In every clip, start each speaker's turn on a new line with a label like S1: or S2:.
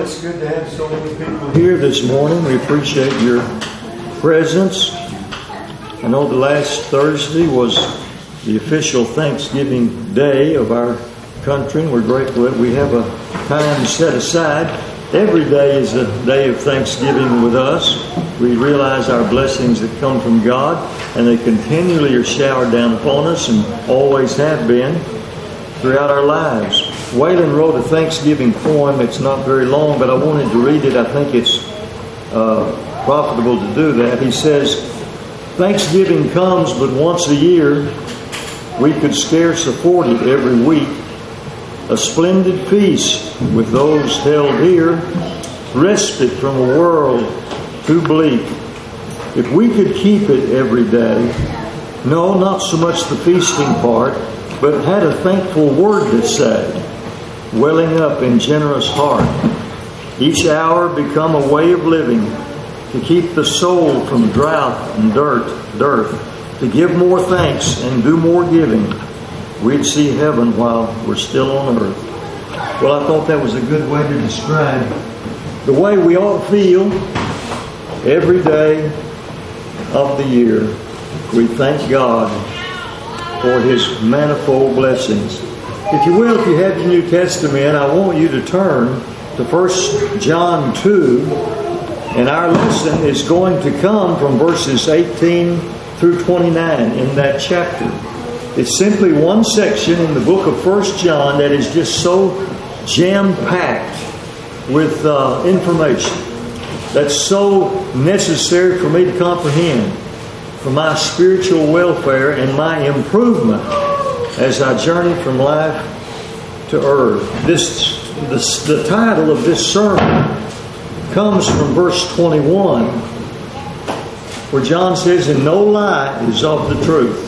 S1: it's good to have so many people here this morning. We appreciate your presence. I know the last Thursday was the official Thanksgiving Day of our country, and we're grateful that we have a time set aside. Every day is a day of Thanksgiving with us. We realize our blessings that come from God, and they continually are showered down upon us and always have been throughout our lives. Waylon wrote a Thanksgiving poem. It's not very long, but I wanted to read it. I think it's profitable to do that. He says, "Thanksgiving comes but once a year. We could scarce afford it every week. A splendid feast with those held here, respite from a world too bleak. If we could keep it every day, no, not so much the feasting part, but had a thankful word to say, welling up in generous heart. Each hour become a way of living, to keep the soul from drought and dearth, to give more thanks and do more giving. We'd see heaven while we're still on earth." Well, I thought that was a good way to describe the way we all feel every day of the year. We thank God for His manifold blessings. If you will, if you have the New Testament, I want you to turn to 1 John 2, and our lesson is going to come from verses 18 through 29 in that chapter. It's simply one section in the book of 1 John that is just so jam-packed with information that's so necessary for me to comprehend for my spiritual welfare and my improvement as I journey from life to earth. The title of this sermon comes from verse 21, where John says, "And no lie is of the truth."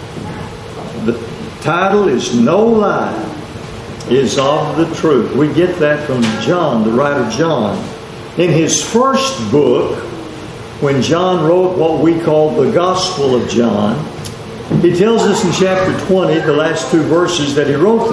S1: The title is "No Lie is of the Truth." We get that from John, the writer John. In his first book, when John wrote what we call the Gospel of John, he tells us in chapter 20, the last two verses that he wrote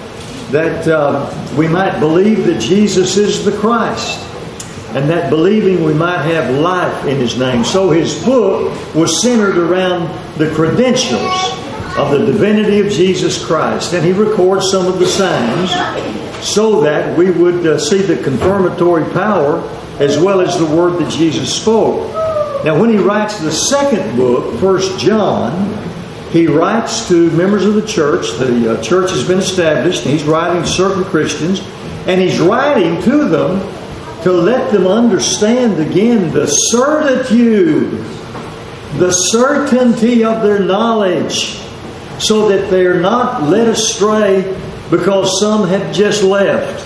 S1: that we might believe that Jesus is the Christ, and that believing we might have life in His name. So his book was centered around the credentials of the divinity of Jesus Christ, and he records some of the signs so that we would see the confirmatory power as well as the word that Jesus spoke. Now, when he writes the second book, 1 John, he writes to members of the church. The church has been established, and he's writing to certain Christians, and he's writing to them to let them understand again the certitude, the certainty of their knowledge, so that they're not led astray because some have just left.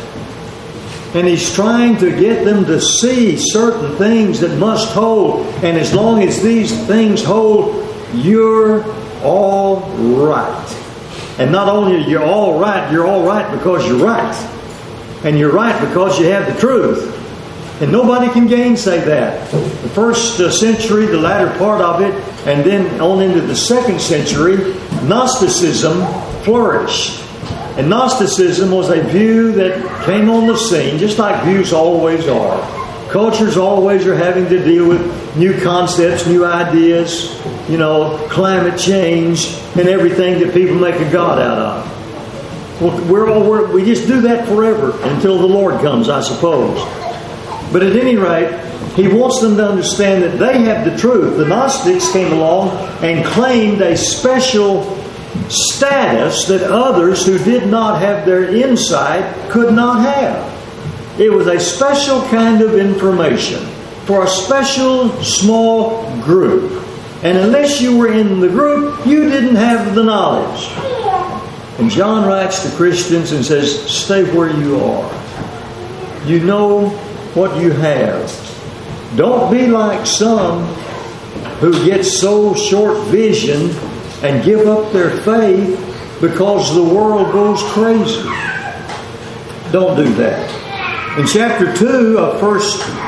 S1: And he's trying to get them to see certain things that must hold. And as long as these things hold, you're all right. And not only are you all right because you're right. And you're right because you have the truth. And nobody can gainsay that. The first century, the latter part of it, and then on into the second century, Gnosticism flourished. And Gnosticism was a view that came on the scene, just like views always are. Cultures always are having to deal with new concepts, new ideas, climate change, and everything that people make a god out of. Well, we just do that forever until the Lord comes, I suppose. But at any rate, he wants them to understand that they have the truth. The Gnostics came along and claimed a special status that others who did not have their insight could not have. It was a special kind of information for a special small group. And unless you were in the group, you didn't have the knowledge. And John writes to Christians and says, stay where you are. You know what you have. Don't be like some who get so short-visioned and give up their faith because the world goes crazy. Don't do that. In chapter 2 of 1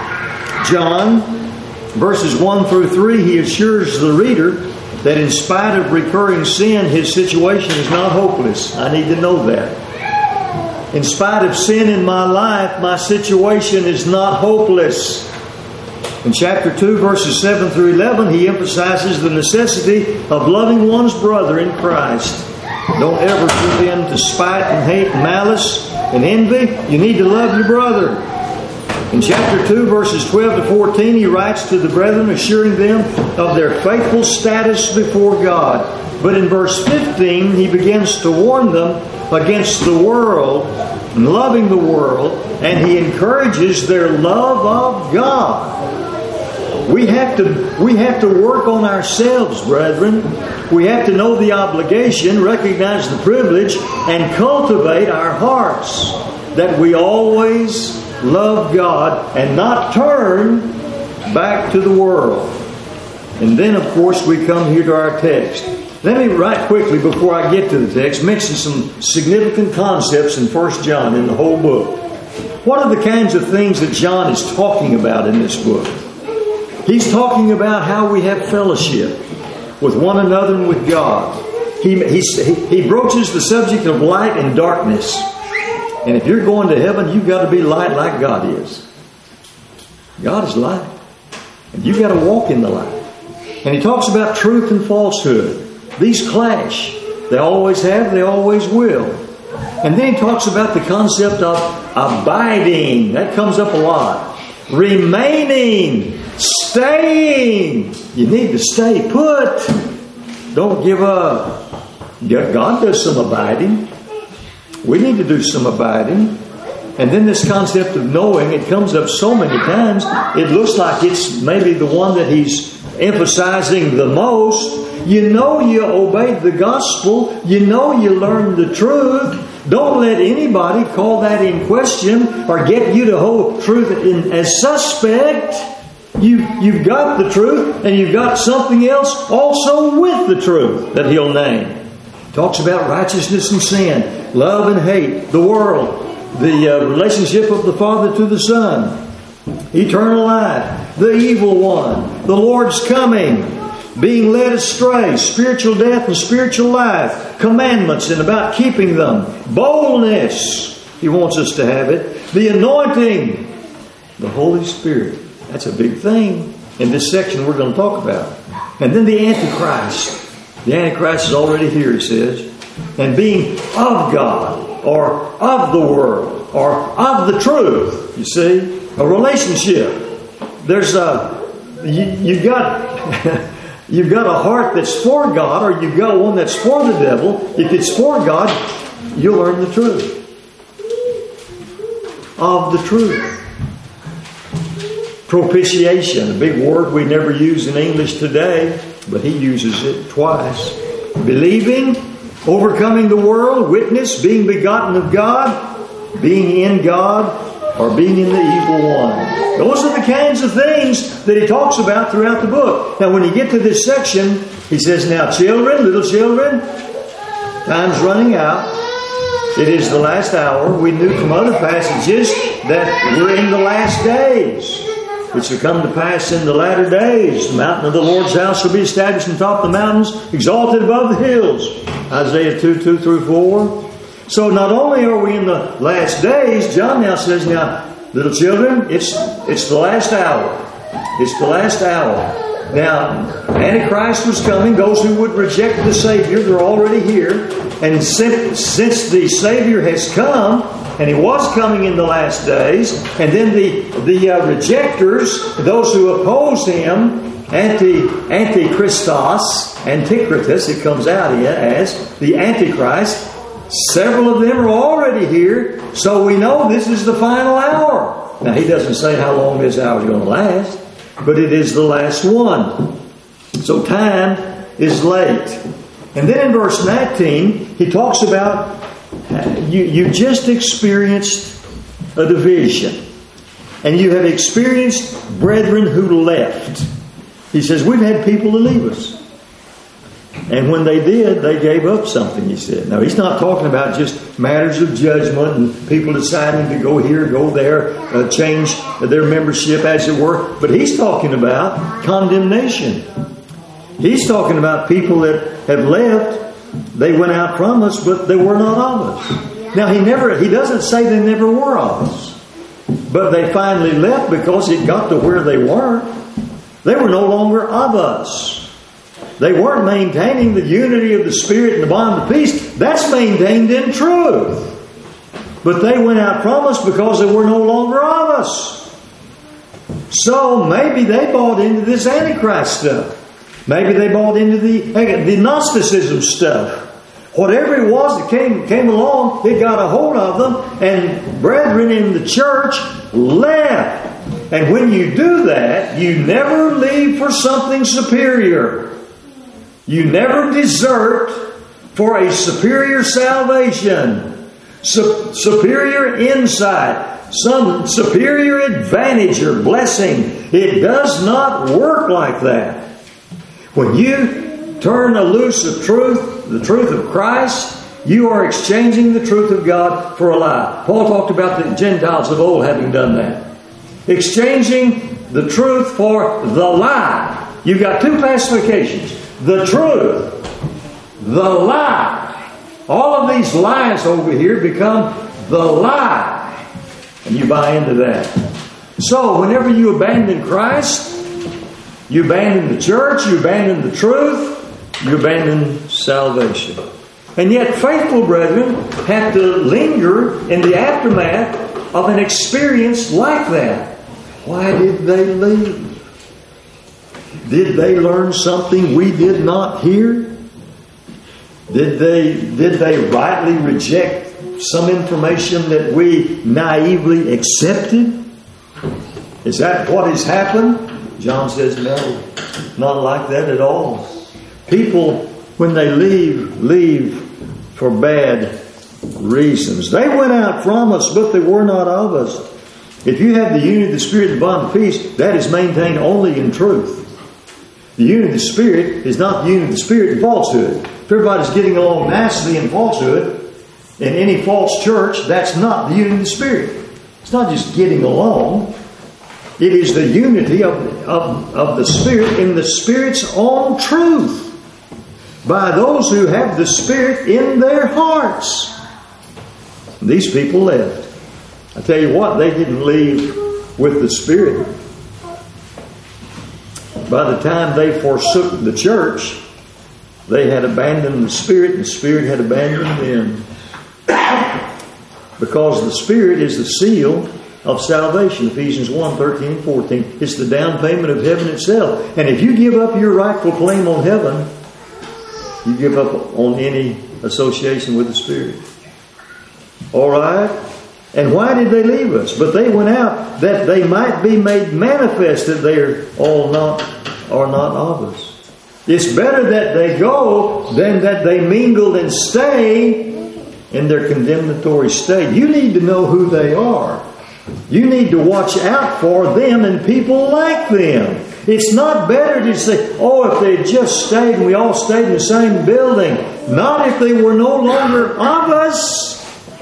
S1: John, verses 1 through 3, he assures the reader that in spite of recurring sin, his situation is not hopeless. I need to know that. In spite of sin in my life, my situation is not hopeless. In chapter 2, verses 7 through 11, he emphasizes the necessity of loving one's brother in Christ. Don't ever give in to spite and hate and malice and envy. You need to love your brother. In chapter 2, verses 12 to 14, he writes to the brethren, assuring them of their faithful status before God. But in verse 15, he begins to warn them against the world and loving the world, and he encourages their love of God. We have to work on ourselves, brethren. We have to know the obligation, recognize the privilege, and cultivate our hearts that we always love God and not turn back to the world. And then, of course, we come here to our text. Let me right quickly, before I get to the text, mention some significant concepts in 1 John in the whole book. What are the kinds of things that John is talking about in this book? He's talking about how we have fellowship with one another and with God. He broaches the subject of light and darkness. And if you're going to heaven, you've got to be light like God is. God is light. And you've got to walk in the light. And he talks about truth and falsehood. These clash. They always have, they always will. And then he talks about the concept of abiding. That comes up a lot. Remaining. Staying. You need to stay put. Don't give up. God does some abiding. We need to do some abiding. And then this concept of knowing, it comes up so many times, it looks like it's maybe the one that he's emphasizing the most. You know you obeyed the gospel. You know you learned the truth. Don't let anybody call that in question or get you to hold truth as suspect. You've got the truth, and you've got something else also with the truth that he'll name. Talks about righteousness and sin, love and hate, the world, the relationship of the Father to the Son, eternal life, the evil one, the Lord's coming, being led astray, spiritual death and spiritual life, commandments and about keeping them, boldness, he wants us to have it, the anointing, the Holy Spirit. That's a big thing in this section we're going to talk about. And then the Antichrist. The Antichrist is already here, it says. And being of God, or of the world, or of the truth. You see? A relationship. There's you've got you've got a heart that's for God, or you've got one that's for the devil. If it's for God, you'll learn the truth. Of the truth. Propitiation, a big word we never use in English today, but he uses it twice. Believing, overcoming the world, witness, being begotten of God, being in God, or being in the evil one. Those are the kinds of things that he talks about throughout the book. Now when you get to this section, he says, now children, little children, time's running out. It is the last hour. We knew from other passages that we're in the last days. Which will come to pass in the latter days. The mountain of the Lord's house shall be established on top of the mountains, exalted above the hills. Isaiah 2 through 4. So not only are we in the last days, John now says, now, little children, it's the last hour. It's the last hour. Now, Antichrist was coming. Those who would reject the Savior, they're already here. And since the Savior has come, and he was coming in the last days, and then the rejectors, those who oppose him, Antichristos, Antichritus, it comes out here as the Antichrist. Several of them are already here, so we know this is the final hour. Now, he doesn't say how long this hour is going to last, but it is the last one. So time is late. And then in verse 19, he talks about you just experienced a division. And you have experienced brethren who left. He says, we've had people to leave us. And when they did, they gave up something, he said. Now, he's not talking about just matters of judgment and people deciding to go here, go there, change their membership, as it were. But he's talking about condemnation. He's talking about people that have left. They went out from us, but they were not of us. Now, he doesn't say they never were of us. But they finally left because it got to where they weren't. They were no longer of us. They weren't maintaining the unity of the Spirit and the bond of peace. That's maintained in truth. But they went out from us because they were no longer of us. So maybe they bought into this Antichrist stuff. Maybe they bought into the Gnosticism stuff. Whatever it was that came along, it got a hold of them, and brethren in the church left. And when you do that, you never leave for something superior. You never desert for a superior salvation, superior insight, some superior advantage or blessing. It does not work like that. When you turn loose of truth, the truth of Christ, you are exchanging the truth of God for a lie. Paul talked about the Gentiles of old having done that. Exchanging the truth for the lie. You've got two classifications. The truth, the lie. All of these lies over here become the lie. And you buy into that. So, whenever you abandon Christ, you abandon the church, you abandon the truth, you abandon salvation. And yet, faithful brethren have to linger in the aftermath of an experience like that. Why did they leave? Did they learn something we did not hear? Did they rightly reject some information that we naively accepted? Is that what has happened? John says no, not like that at all. People, when they leave for bad reasons. They went out from us, but they were not of us. If you have the unity of the Spirit and the bond of peace, that is maintained only in truth. The unity of the Spirit is not the unity of the Spirit in falsehood. If everybody's getting along nicely in falsehood, in any false church, that's not the unity of the Spirit. It's not just getting along. It is the unity of the Spirit in the Spirit's own truth. By those who have the Spirit in their hearts. These people left. I tell you what, they didn't leave with the Spirit. By the time they forsook the church, they had abandoned the Spirit, and the Spirit had abandoned them. Because the Spirit is the seal of salvation. Ephesians 1, 13 and 14. It's the down payment of heaven itself. And if you give up your rightful claim on heaven, you give up on any association with the Spirit. All right? And why did they leave us? But they went out that they might be made manifest that they are not of us. It's better that they go than that they mingled and stay in their condemnatory state. You need to know who they are. You need to watch out for them and people like them. It's not better to say, oh, if they had just stayed and we all stayed in the same building. Not if they were no longer of us.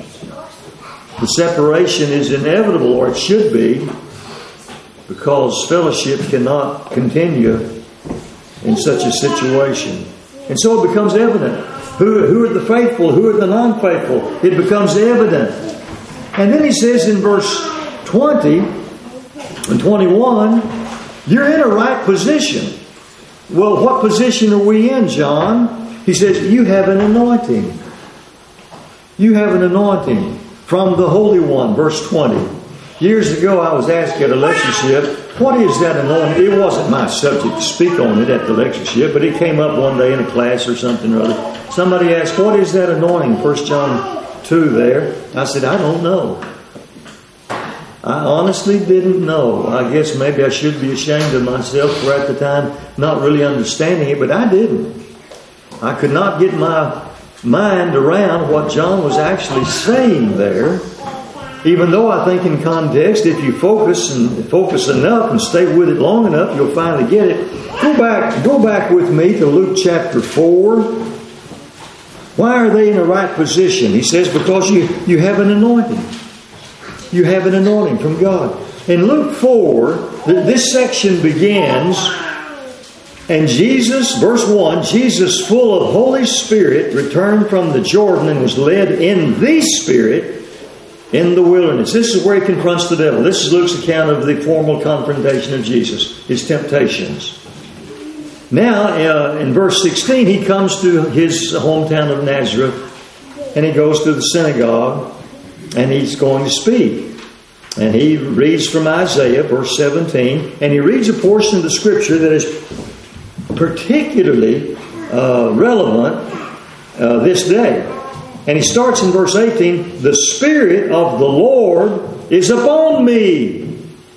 S1: The separation is inevitable, or it should be, because fellowship cannot continue in such a situation. And so it becomes evident. Who are the faithful? Who are the non-faithful? It becomes evident. And then he says in verse 20 and 21, you're in a right position. Well, what position are we in, John? He says, you have an anointing. You have an anointing from the Holy One, verse 20. Years ago, I was asked at a lectureship, what is that anointing? It wasn't my subject to speak on it at the lectureship, but it came up one day in a class or something or other. Somebody asked, what is that anointing? 1 John 2 there. I said, I don't know. I honestly didn't know. I guess maybe I should be ashamed of myself for at the time not really understanding it, but I didn't. I could not get my mind around what John was actually saying there. Even though I think in context, if you focus enough and stay with it long enough, you'll finally get it. Go back with me to Luke chapter 4. Why are they in the right position? He says, because you have an anointing. You have an anointing from God. In Luke 4, this section begins, And Jesus, verse 1, Jesus, full of Holy Spirit, returned from the Jordan and was led in the Spirit in the wilderness. This is where he confronts the devil. This is Luke's account of the formal confrontation of Jesus, his temptations. Now, in verse 16, he comes to his hometown of Nazareth, and he goes to the synagogue, and he's going to speak. And he reads from Isaiah, verse 17, and he reads a portion of the Scripture that is particularly relevant this day. And he starts in verse 18, the Spirit of the Lord is upon me,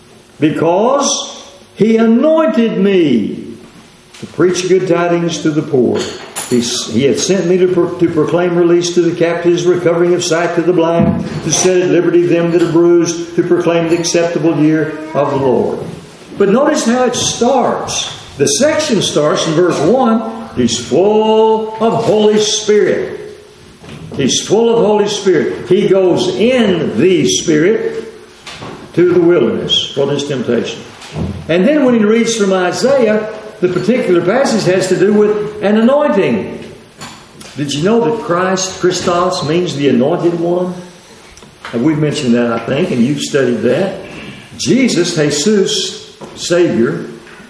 S1: because He anointed me to preach good tidings to the poor. He had sent me to proclaim release to the captives, recovering of sight to the blind, to set at liberty them that are bruised, to proclaim the acceptable year of the Lord. But notice how it starts. The section starts in verse 1. He's full of Holy Spirit. He's full of Holy Spirit. He goes in the Spirit to the wilderness for this temptation. And then when he reads from Isaiah, the particular passage has to do with an anointing. Did you know that Christos, means the anointed one? And we've mentioned that, I think, and you've studied that. Jesus, Jesus, Savior,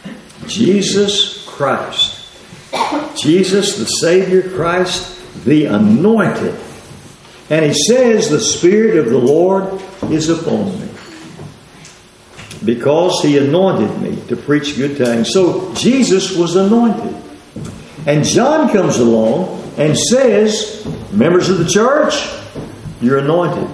S1: Jesus Christ. Jesus, the Savior, Christ, the anointed. And he says, the Spirit of the Lord is upon me, because He anointed me to preach good tidings. So Jesus was anointed. And John comes along and says, members of the church, you're anointed.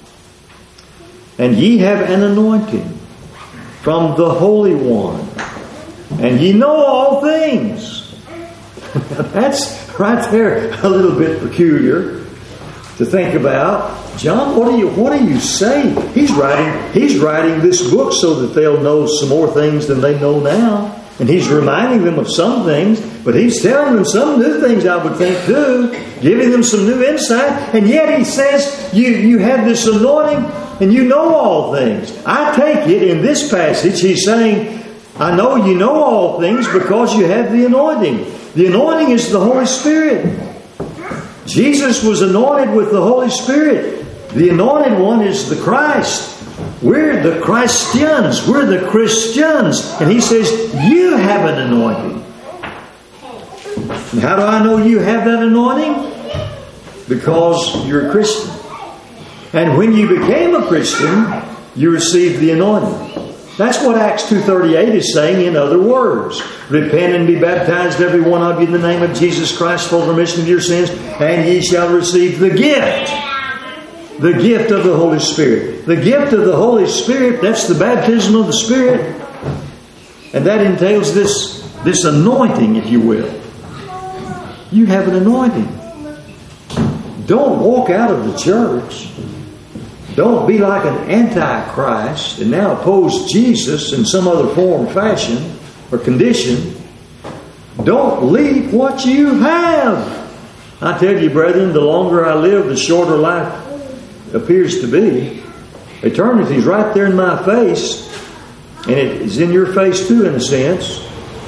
S1: And ye have an anointing from the Holy One. And ye know all things. That's right there a little bit peculiar to think about. John, what are you saying? He's writing this book so that they'll know some more things than they know now. And he's reminding them of some things, but he's telling them some new things, I would think, too. Giving them some new insight. And yet he says, you have this anointing and you know all things. I take it in this passage, he's saying, I know you know all things because you have the anointing. The anointing is the Holy Spirit. Jesus was anointed with the Holy Spirit. The anointed one is the Christ. We're the Christians. We're the Christians. And he says, you have an anointing. And how do I know you have that anointing? Because you're a Christian. And when you became a Christian, you received the anointing. That's what Acts 2:38 is saying in other words. Repent and be baptized, every one of you, in the name of Jesus Christ for the remission of your sins, and ye shall receive the gift. The gift of the Holy Spirit. The gift of the Holy Spirit, that's the baptism of the Spirit. And that entails this anointing, if you will. You have an anointing. Don't walk out of the church. Don't be like an antichrist and now oppose Jesus in some other form, fashion, or condition. Don't leave what you have. I tell you, brethren, the longer I live, the shorter life appears to be. Eternity's right there in my face, and it is in your face too, in a sense.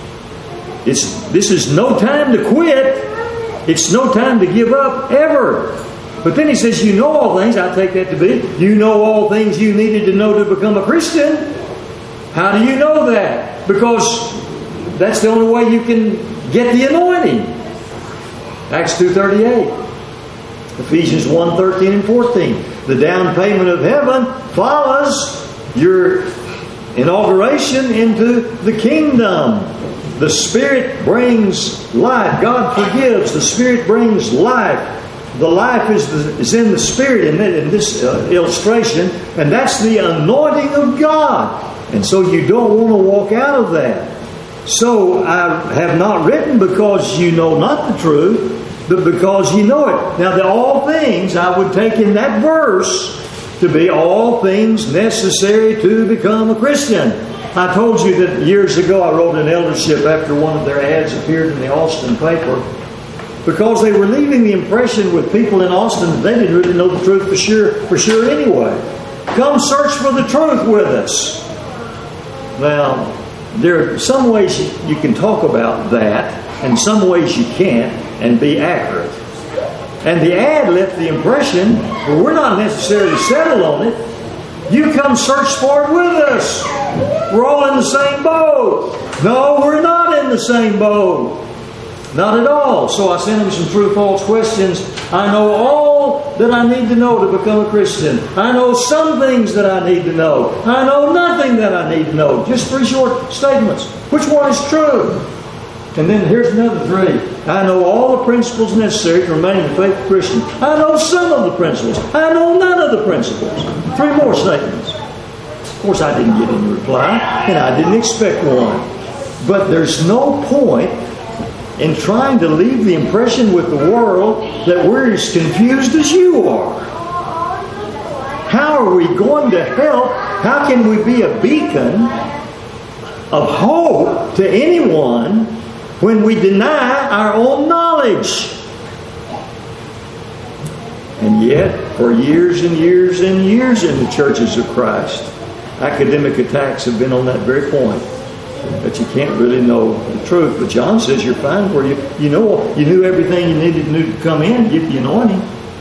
S1: This is no time to quit. It's no time to give up, ever. But then he says, you know all things. I take that to be, you know all things you needed to know to become a Christian. How do you know that? Because that's the only way you can get the anointing. Acts 2:38. Ephesians 1:13 and 14. The down payment of heaven follows your inauguration into the kingdom. The Spirit brings life. God forgives. The Spirit brings life. The life is in the Spirit in this illustration, and that's the anointing of God. And so you don't want to walk out of that. So I have not written because you know not the truth, but because you know it. Now, the all things, I would take in that verse to be all things necessary to become a Christian. I told you that years ago I wrote an eldership after one of their ads appeared in the Austin paper, because they were leaving the impression with people in Austin that they didn't really know the truth for sure anyway. Come search for the truth with us. Well, there are some ways you can talk about that, and some ways you can't, and be accurate. And the ad left the impression, well, we're not necessarily settled on it. You come search for it with us. We're all in the same boat. No, we're not in the same boat. Not at all. So I sent him some true-false questions. I know all that I need to know to become a Christian. I know some things that I need to know. I know nothing that I need to know. Just 3 short statements. Which one is true? And then here's another 3. I know all the principles necessary to remain a faithful Christian. I know some of the principles. I know none of the principles. 3 more statements. Of course, I didn't get any reply, and I didn't expect one. But there's no point in trying to leave the impression with the world that we're as confused as you are. How are we going to help? How can we be a beacon of hope to anyone when we deny our own knowledge? And yet, for years and years and years in the churches of Christ, academic attacks have been on that very point. That you can't really know the truth. But John says you're fine where you knew everything you needed to come in, get the anointing.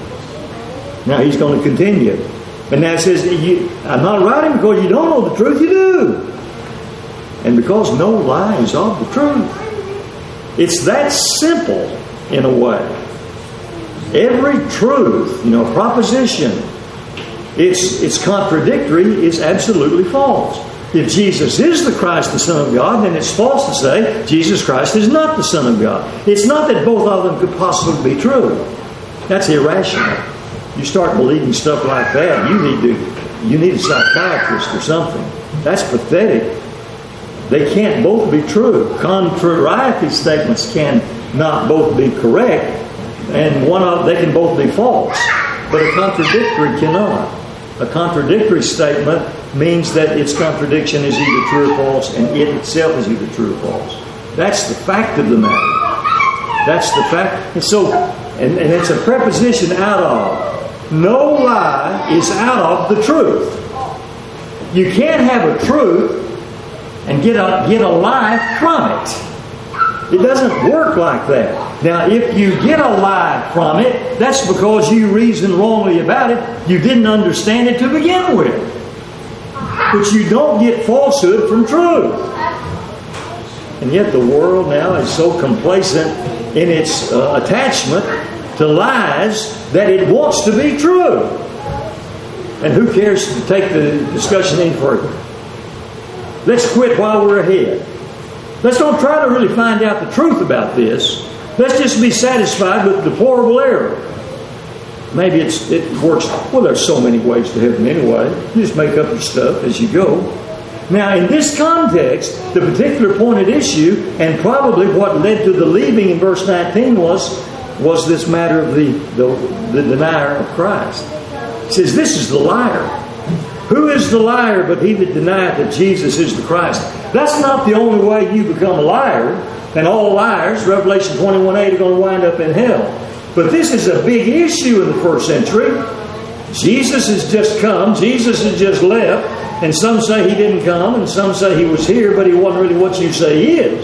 S1: Now he's going to continue. And now it says, I'm not writing because you don't know the truth, you do. And because no lie is of the truth. It's that simple in a way. Every truth, proposition, it's contradictory, is absolutely false. If Jesus is the Christ, the Son of God, then it's false to say Jesus Christ is not the Son of God. It's not that both of them could possibly be true. That's irrational. You start believing stuff like that, you need a psychiatrist or something. That's pathetic. They can't both be true. Contrariety statements cannot both be correct, and they can both be false. But a contradictory cannot. A contradictory statement means that its contradiction is either true or false, and it itself is either true or false. That's the fact of the matter. That's the fact. And so, and it's a preposition out of. No lie is out of the truth. You can't have a truth and get a lie from it. It doesn't work like that. Now, if you get a lie from it, that's because you reasoned wrongly about it. You didn't understand it to begin with. But you don't get falsehood from truth. And yet the world now is so complacent in its attachment to lies that it wants to be true. And who cares to take the discussion any further? Let's quit while we're ahead. Let's don't try to really find out the truth about this. Let's just be satisfied with deplorable error. Maybe it works. Well, there's so many ways to heaven anyway. You just make up your stuff as you go. Now, in this context, the particular point at issue, and probably what led to the leaving in verse 19 was this matter of the denier of Christ. It says, this is the liar. Who is the liar but he that denieth that Jesus is the Christ? That's not the only way you become a liar. And all liars, Revelation 21:8, are going to wind up in hell. But this is a big issue in the first century. Jesus has just come. Jesus has just left. And some say he didn't come. And some say he was here, but he wasn't really what you say he is.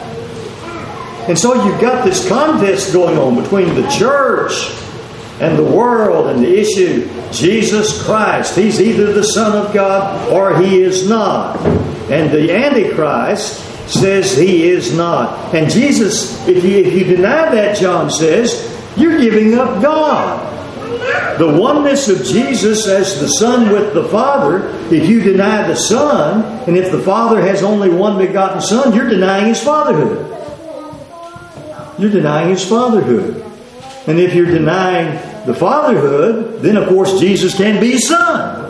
S1: And so you've got this contest going on between the church and the world and the issue. Jesus Christ. He's either the Son of God or he is not. And the Antichrist says he is not. And Jesus, if you deny that, John says, you're giving up God. The oneness of Jesus as the Son with the Father, if you deny the Son, and if the Father has only one begotten Son, you're denying His fatherhood. You're denying His fatherhood. And if you're denying the fatherhood, then of course Jesus can be Son.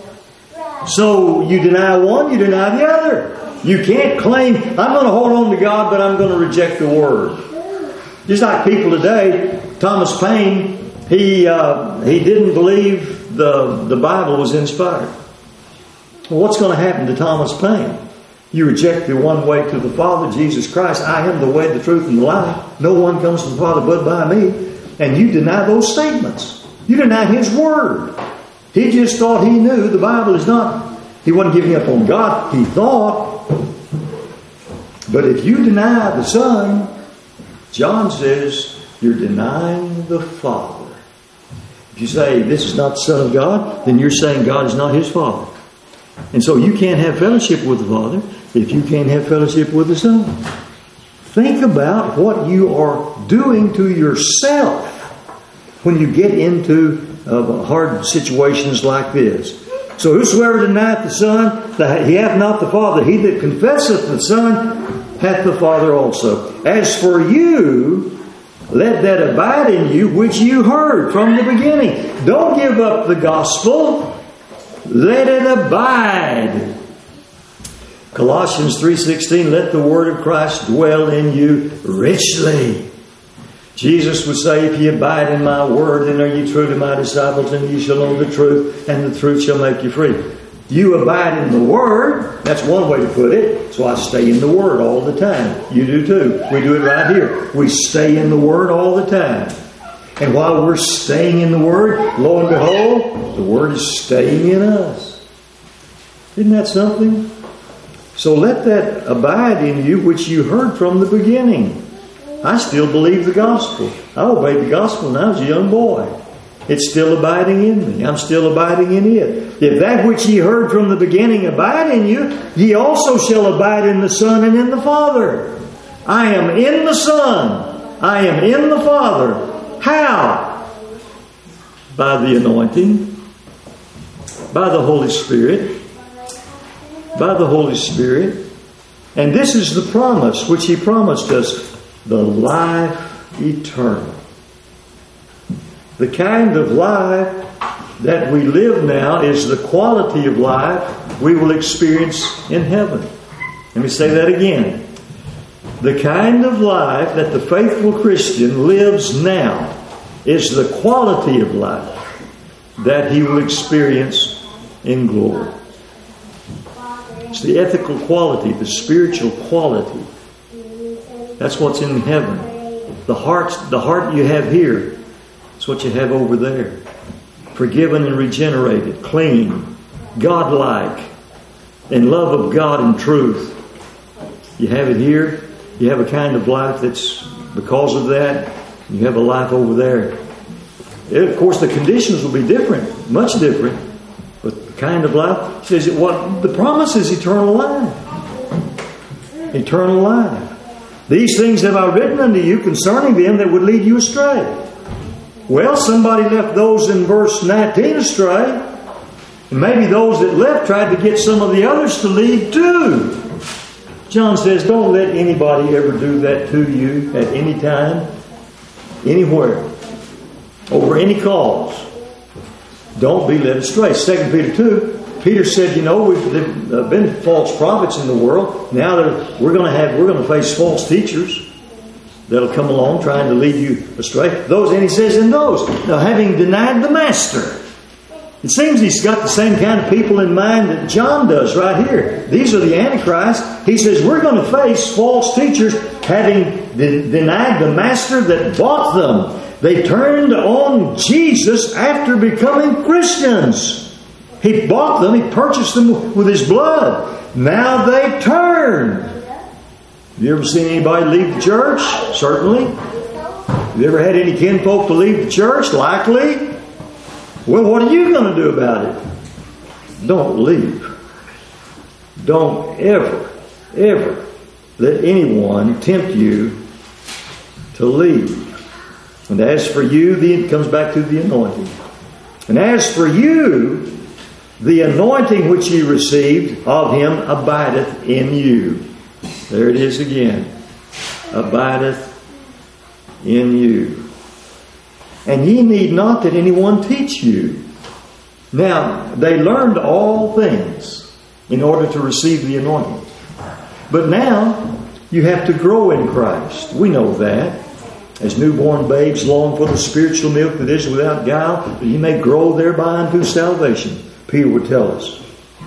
S1: So you deny one, you deny the other. You can't claim, I'm going to hold on to God, but I'm going to reject the Word. Just like people today, Thomas Paine, he didn't believe the Bible was inspired. Well, what's going to happen to Thomas Paine? You reject the one way to the Father, Jesus Christ. I am the way, the truth, and the life. No one comes to the Father but by me. And you deny those statements. You deny His Word. He just thought he knew the Bible is not. He wasn't giving up on God. He thought. But if you deny the Son, John says, you're denying the Father. If you say, this is not the Son of God, then you're saying God is not His Father. And so you can't have fellowship with the Father if you can't have fellowship with the Son. Think about what you are doing to yourself when you get into hard situations like this. So whosoever denieth the Son, he hath not the Father. He that confesseth the Son hath the Father also. As for you, let that abide in you which you heard from the beginning. Don't give up the gospel. Let it abide. Colossians 3:16, let the word of Christ dwell in you richly. Jesus would say, if ye abide in my word, then are ye truly my disciples, and ye shall know the truth, and the truth shall make you free. You abide in the word. That's one way to put it. So I stay in the word all the time. You do too. We do it right here. We stay in the word all the time. And while we're staying in the word, lo and behold, the word is staying in us. Isn't that something? So let that abide in you which you heard from the beginning. I still believe the gospel. I obeyed the gospel when I was a young boy. It's still abiding in me. I'm still abiding in it. If that which ye heard from the beginning abide in you, ye also shall abide in the Son and in the Father. I am in the Son. I am in the Father. How? By the anointing. By the Holy Spirit. By the Holy Spirit. And this is the promise which He promised us. The life eternal. The kind of life that we live now is the quality of life we will experience in heaven. Let me say that again. The kind of life that the faithful Christian lives now is the quality of life that he will experience in glory. It's the ethical quality, the spiritual quality. That's what's in heaven. The heart you have here, it's what you have over there. Forgiven and regenerated, clean, God-like, in love of God and truth. You have it here. You have a kind of life that's because of that. You have a life over there. Of course, the conditions will be different, much different. But the kind of life says what the promise is eternal life. Eternal life. These things have I written unto you concerning them that would lead you astray. Well, somebody left those in verse 19 astray. And maybe those that left tried to get some of the others to lead too. John says, don't let anybody ever do that to you at any time, anywhere, over any cause. Don't be led astray. 2 Peter 2, Peter said, there've been false prophets in the world. Now we're going to face false teachers that'll come along trying to lead you astray. And he says in those, now having denied the master. It seems he's got the same kind of people in mind that John does right here. These are the Antichrist. He says we're going to face false teachers having denied the master that bought them. They turned on Jesus after becoming Christians. He bought them. He purchased them with His blood. Now they turn. Have you ever seen anybody leave the church? Certainly. Have you ever had any kinfolk to leave the church? Likely. Well, what are you going to do about it? Don't leave. Don't ever let anyone tempt you to leave. And as for you, it comes back to the anointing. And as for you, the anointing which ye received of Him abideth in you. There it is again. Abideth in you. And ye need not that anyone teach you. Now, they learned all things in order to receive the anointing. But now, you have to grow in Christ. We know that. As newborn babes long for the spiritual milk that is without guile, that ye may grow thereby unto salvation, Peter would tell us.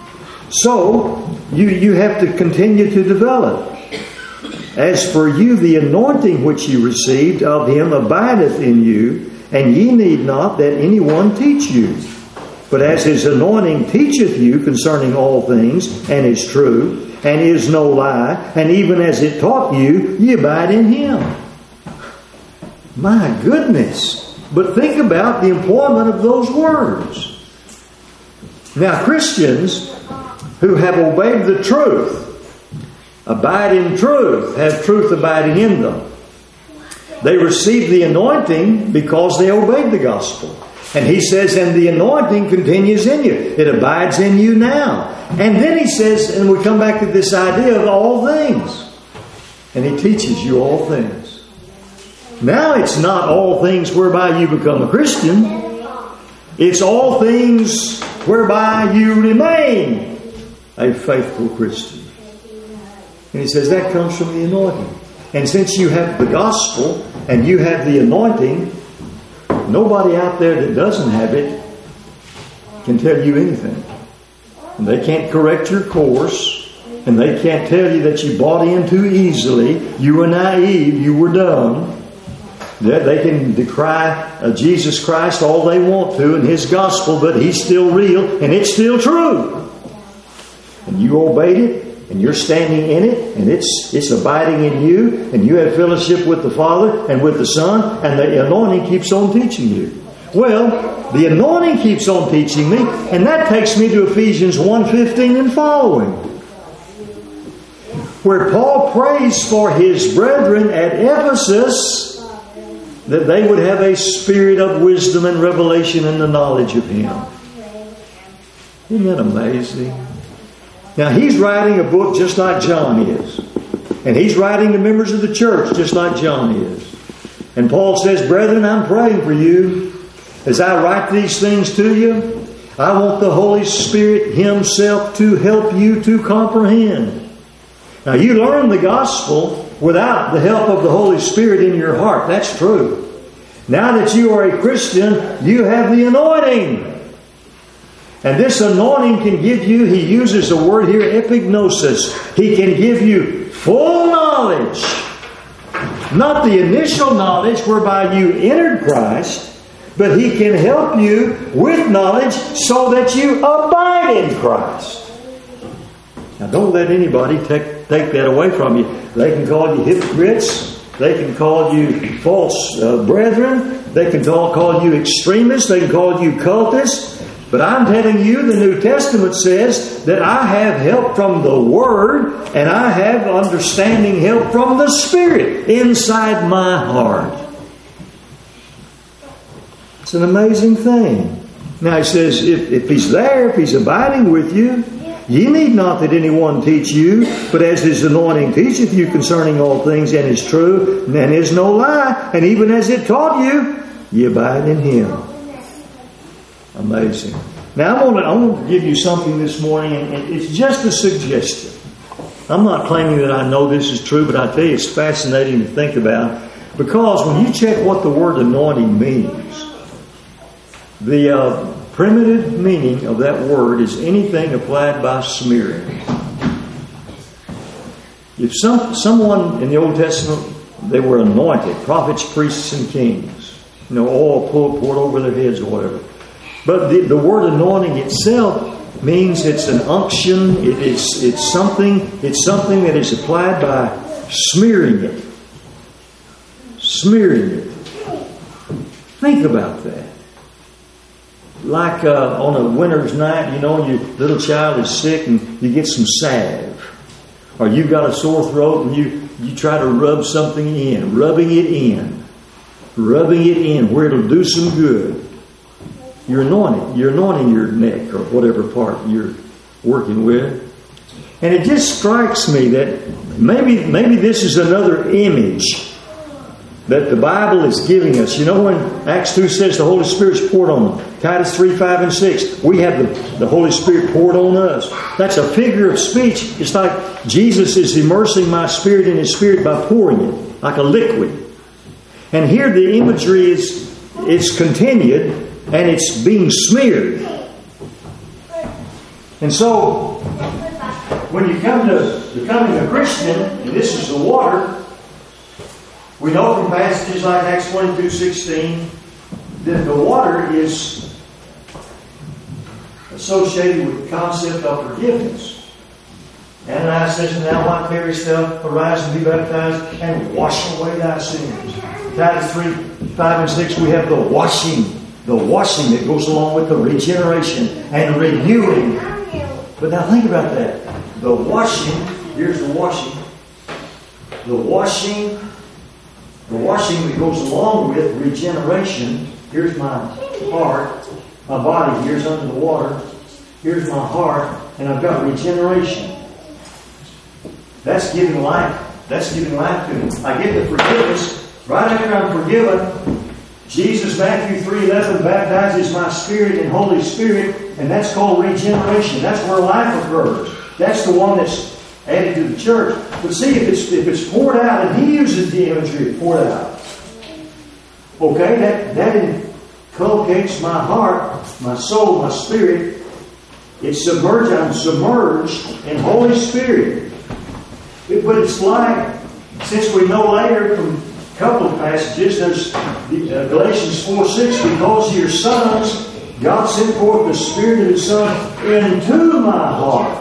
S1: So, you have to continue to develop. As for you, the anointing which ye received of Him abideth in you, and ye need not that anyone teach you. But as His anointing teacheth you concerning all things, and is true, and is no lie, and even as it taught you, ye abide in Him. My goodness. But think about the employment of those words. Now, Christians who have obeyed the truth, abide in truth, have truth abiding in them. They receive the anointing because they obeyed the gospel. And He says, and the anointing continues in you. It abides in you now. And then He says, and we come back to this idea of all things. And He teaches you all things. Now it's not all things whereby you become a Christian. It's all things whereby you remain a faithful Christian. And He says that comes from the anointing. And since you have the gospel and you have the anointing, nobody out there that doesn't have it can tell you anything. And they can't correct your course. And they can't tell you that you bought in too easily. You were naive. You were dumb. They can decry Jesus Christ all they want to and His gospel, but He's still real and it's still true. And you obeyed it. And you're standing in it, and it's abiding in you, and you have fellowship with the Father and with the Son, and the anointing keeps on teaching you. Well, the anointing keeps on teaching me, and that takes me to Ephesians 1:15 and following, where Paul prays for his brethren at Ephesus that they would have a spirit of wisdom and revelation and the knowledge of Him. Isn't that amazing? Now, he's writing a book just like John is. And he's writing to members of the church just like John is. And Paul says, brethren, I'm praying for you. As I write these things to you, I want the Holy Spirit Himself to help you to comprehend. Now, you learn the gospel without the help of the Holy Spirit in your heart. That's true. Now that you are a Christian, you have the anointing. And this anointing can give you, he uses the word here, epignosis. He can give you full knowledge. Not the initial knowledge whereby you entered Christ, but He can help you with knowledge so that you abide in Christ. Now don't let anybody take that away from you. They can call you hypocrites. They can call you false brethren. They can call you extremists. They can call you cultists. But I'm telling you, the New Testament says that I have help from the Word and I have understanding help from the Spirit inside my heart. It's an amazing thing. Now he says, if He's there, if He's abiding with you, ye need not that anyone teach you, but as His anointing teacheth you concerning all things, and is true, and is no lie, and even as it taught you, ye abide in Him. Amazing. Now I'm going to give you something this morning, and it's just a suggestion. I'm not claiming that I know this is true, but I tell you it's fascinating to think about, because when you check what the word anointing means, the primitive meaning of that word is anything applied by smearing. If someone in the Old Testament, they were anointed, prophets, priests, and kings, oil poured over their heads or whatever. But the word anointing itself means it's an unction. It's something that is applied by smearing it. Smearing it. Think about that. Like on a winter's night, your little child is sick and you get some salve. Or you've got a sore throat and you try to rub something in. Rubbing it in where it'll do some good. You're anointing your neck or whatever part you're working with. And it just strikes me that maybe this is another image that the Bible is giving us. When Acts 2 says the Holy Spirit's poured on them, Titus 3, 5, and 6, we have the Holy Spirit poured on us. That's a figure of speech. It's like Jesus is immersing my spirit in His Spirit by pouring it, like a liquid. And here the imagery is continued, and it's being smeared. And so, when you come to becoming a Christian, and this is the water, we know from passages like Acts 22:16 that the water is associated with the concept of forgiveness. Ananias says, now why carest thou? Arise and be baptized and wash away thy sins. Titus 3, 5 and 6, we have the washing that goes along with the regeneration and renewing. But now think about that. The washing, here's the washing. The washing that goes along with regeneration. Here's my heart. My body here's under the water. Here's my heart. And I've got regeneration. That's giving life. That's giving life to me. I get the forgiveness. Right after I'm forgiven, Jesus, Matthew 3:11, baptizes my spirit in Holy Spirit. And that's called regeneration. That's where life occurs. That's the one that's added to the church. But see, if it's poured out, and he uses the imagery of poured out. Okay, that inculcates my heart, my soul, my spirit. It's submerged. I'm submerged in Holy Spirit. But it's like, since we know later from a couple of passages, there's Galatians 4:6, because your sons, God sent forth the Spirit of His Son into my heart.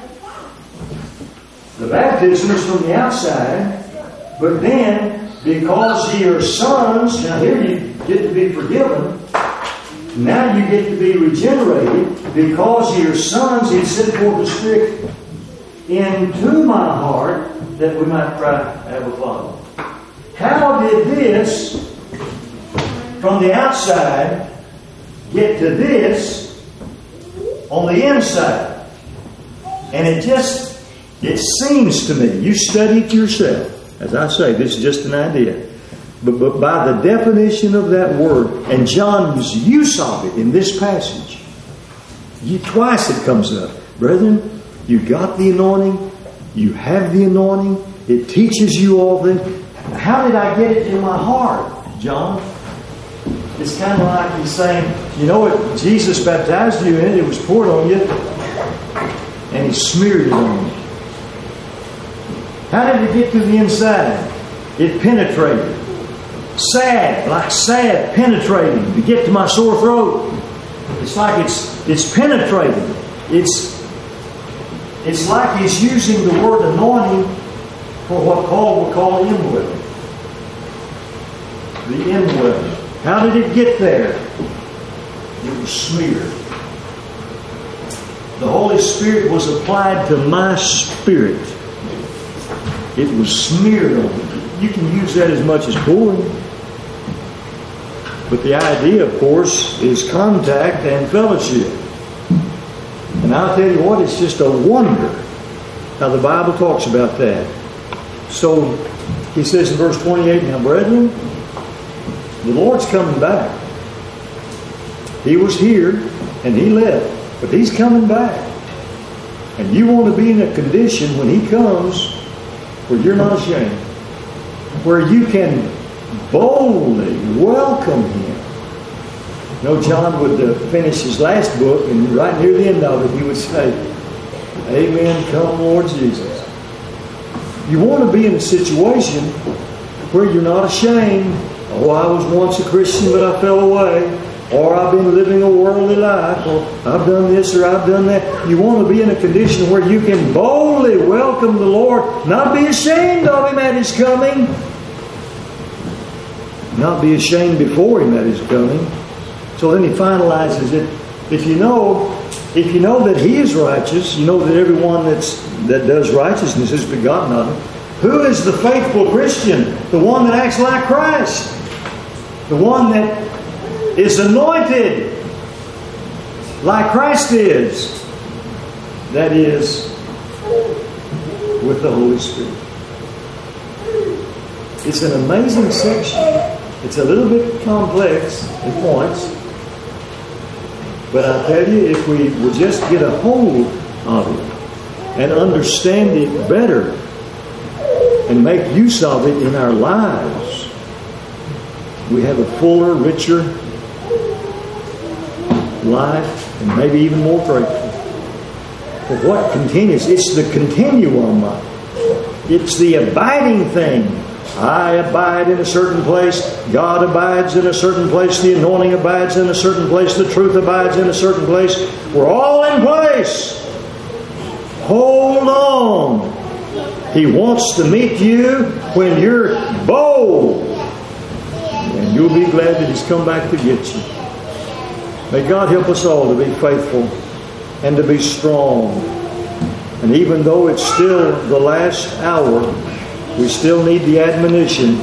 S1: The baptism is from the outside, but then, because ye are sons, now here you get to be forgiven. Now you get to be regenerated. Because ye are sons, He sent forth the Spirit into my heart, that we might cry, Abba, Father. How did this, from the outside, get to this on the inside? And it seems to me, you study it yourself. As I say, this is just an idea. But by the definition of that word, and John's use of it in this passage, twice it comes up. Brethren, you got the anointing. You have the anointing. It teaches you all this. How did I get it in my heart, John? It's kind of like he's saying, you know what? Jesus baptized you in it. It was poured on you. And He smeared it on you. How did it get to the inside? It penetrated. Sad penetrating to get to my sore throat. It's like it's penetrating. It's like He's using the word anointing for what Paul would call indwelling. The indwelling. How did it get there? It was smeared. The Holy Spirit was applied to my spirit. It was smeared on me. You can use that as much as pouring. But the idea, of course, is contact and fellowship. And I'll tell you what, it's just a wonder how the Bible talks about that. So, he says in verse 28, now, brethren, the Lord's coming back. He was here and He left, but He's coming back. And you want to be in a condition when He comes where you're not ashamed, where you can boldly welcome Him. You know, John would finish his last book, and right near the end of it, he would say, Amen, come Lord Jesus. You want to be in a situation where you're not ashamed. Oh, I was once a Christian, but I fell away. Or I've been living a worldly life. Or I've done this or I've done that. You want to be in a condition where you can boldly welcome the Lord. Not be ashamed of Him at His coming. Not be ashamed before Him at His coming. So then he finalizes it. If you know that He is righteous, you know that everyone that does righteousness is begotten of Him. Who is the faithful Christian? The one that acts like Christ. The one that is anointed like Christ is. That is, with the Holy Spirit. It's an amazing section. It's a little bit complex in points. But I tell you, if we would just get a hold of it and understand it better and make use of it in our lives, we have a fuller, richer life and maybe even more grateful. For what continues? It's the continuum. It's the abiding thing. I abide in a certain place. God abides in a certain place. The anointing abides in a certain place. The truth abides in a certain place. We're all in place. hold on. He wants to meet you when you're bold. And you'll be glad that He's come back to get you. May God help us all to be faithful and to be strong. And even though it's still the last hour, we still need the admonition.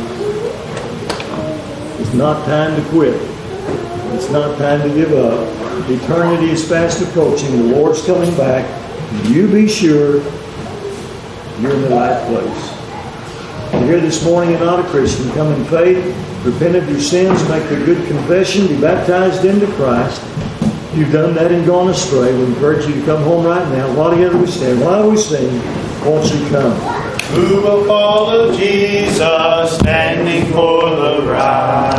S1: It's not time to quit. It's not time to give up. Eternity is fast approaching. The Lord's coming back. You be sure you're in the right place. You're here this morning and not a Christian. Come in faith, repent of your sins, make a good confession, be baptized into Christ. If you've done that and gone astray, we encourage you to come home right now. While together we stand, while we sing, won't you come?
S2: Who will follow Jesus, standing for the right?